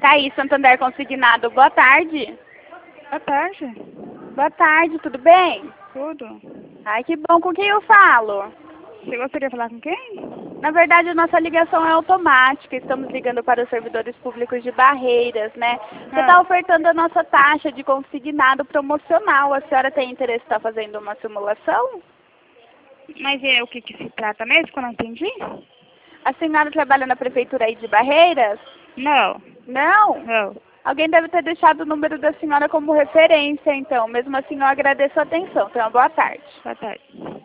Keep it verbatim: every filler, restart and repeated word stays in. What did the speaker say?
Thaís, Santander Consignado, boa tarde. Boa tarde. Boa tarde, tudo bem? Tudo. Ai, que bom, com quem eu falo? Você gostaria de falar com quem? Na verdade, a nossa ligação é automática, estamos ligando para os servidores públicos de Barreiras, né? Você está Ah. ofertando a nossa taxa de consignado promocional. A senhora tem interesse em estar fazendo uma simulação? Mas é o que que se trata mesmo, que eu não entendi? A senhora trabalha na prefeitura aí de Barreiras? Não. Não? Não. Alguém deve ter deixado o número da senhora como referência, então. Mesmo assim, eu agradeço a atenção. Tenha uma boa tarde. Boa tarde.